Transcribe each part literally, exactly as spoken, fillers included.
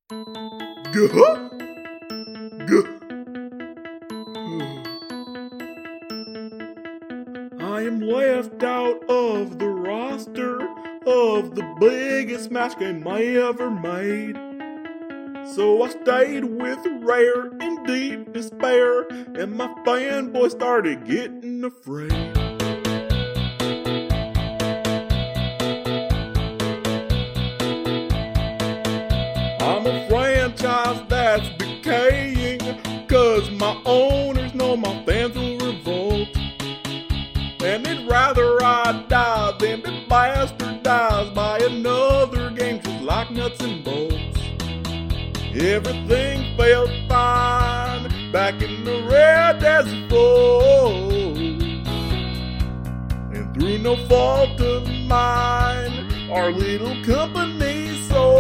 Guh. Guh. I am left out of the roster of the biggest Smash game I ever made. So I stayed with Rare in deep despair, and my fanboy started getting afraid. I'm a franchise that's decaying, cause my owners know my fans will revolt. And they'd rather I die than be bastardized by another game just like nuts and bolts. Everything felt fine back in the Rare Desert Flow, and through no fault of mine, our little company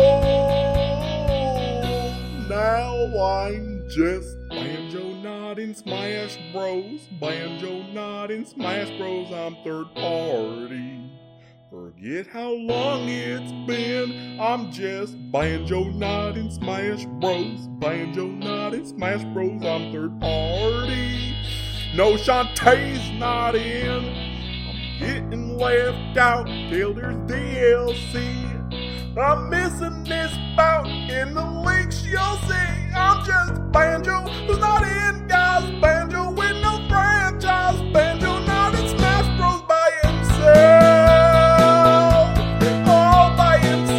sold. Now I'm just Banjo not in Smash Bros. Banjo not in Smash Bros. I'm third party. Forget how long it's been. I'm just Banjo not in Smash Bros. Banjo not in Smash Bros. I'm third party. No, Shantae's not in. I'm getting left out till there's D L C. I'm missing this bout in the links you'll see. I'm just Banjo who's not in, guys. Banjo with no franchise. Banjo not in Smash Bros. By himself. All by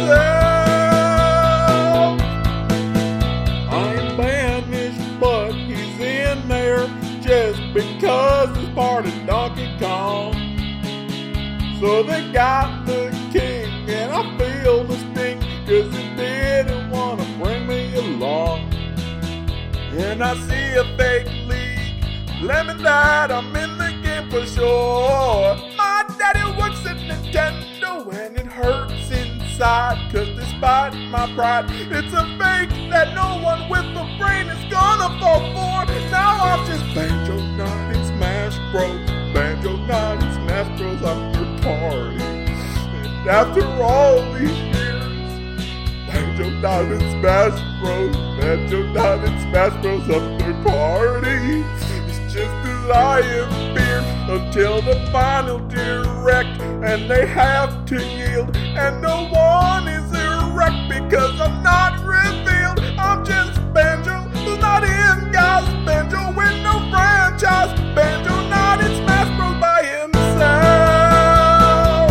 himself. I'm banished, but he's in there just because he's part of Donkey Kong. So they got the king, and I feel the sting, cause he didn't want to bring me along. And I see a fake leak, claiming that I'm in the game for sure. My daddy works at Nintendo, and it hurts inside, cause despite my pride, it's a fake that no one with a brain is gonna fall for. Now I'm just Banjo not in Smash Bros. Banjo not in Smash Bros. I'm your party. And after all these years, Banjo not in Smash Bros. Banjo not in Smash Bros. I'm their party. It's just as I am feared until the final direct, and they have to yield, and no one is erect because I'm not revealed. I'm just Banjo who's not in, guys. Banjo with no franchise. Banjo not in Smash Bros. By himself.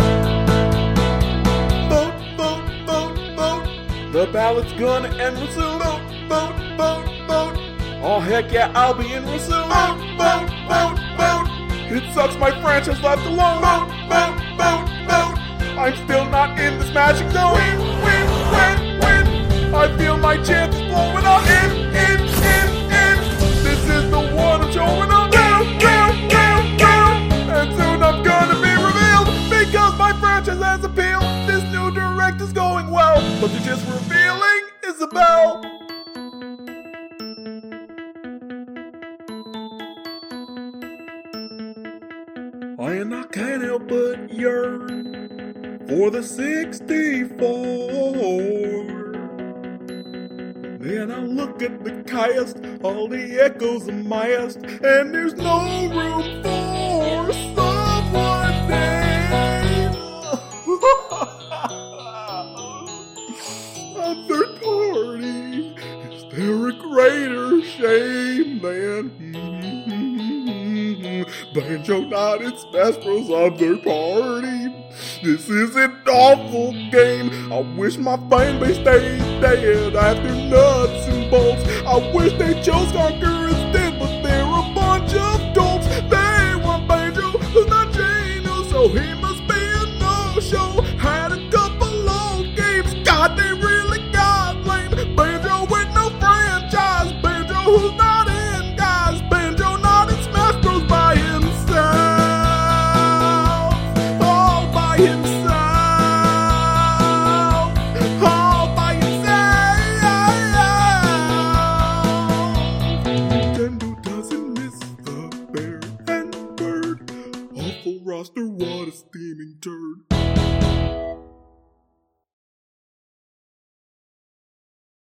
Vote, vote, vote, vote. The ballot's gonna end with salute. Vote, vote, vote. Oh heck yeah, I'll be in with salute. Vote, vote, vote, vote. It sucks my franchise left alone. Vote, vote, vote, vote. I'm still not in the smashing zone. Win, win, win, win. I feel my chances blowing up. In, in, in, in. This is the one I'm showing up. Down, down, down, down. And soon I'm gonna be revealed, because my franchise has appeal. This new direct is going well, but they're just revealing Isabelle. And I can't help but yearn for the sixty-four. Then I look at the cast, all the echoes amassed, and there's no room for someone named. I'm third party. Is there a greater shame than Banjo not in Smash Bros. I'm third party. This is an awful game. I wish my fan base stayed dead after nuts and bolts. I wish they chose Conquer